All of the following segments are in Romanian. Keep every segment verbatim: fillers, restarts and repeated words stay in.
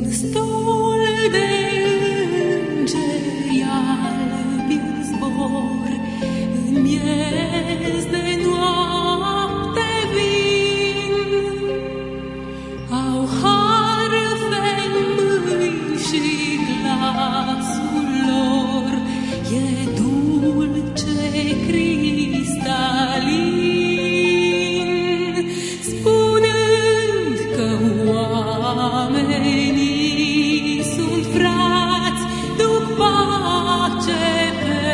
stol de îngeri albi în zbor, în miez de noapte vin. Au harfe în mâini și glasul lor e dulce cristalin, spunând că oamenii sunt frați, duc pace pe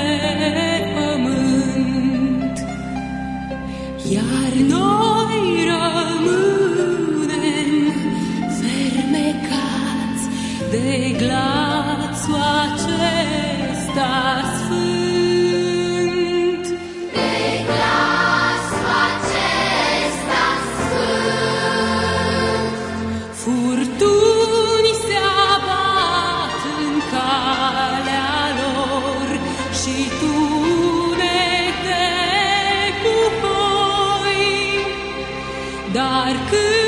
pământ, iar noi rămânem fermecați de glasul acesta sfânt. De glasul acesta sfânt. Furtuni se abat în calea lor și tunete cu foi, dar când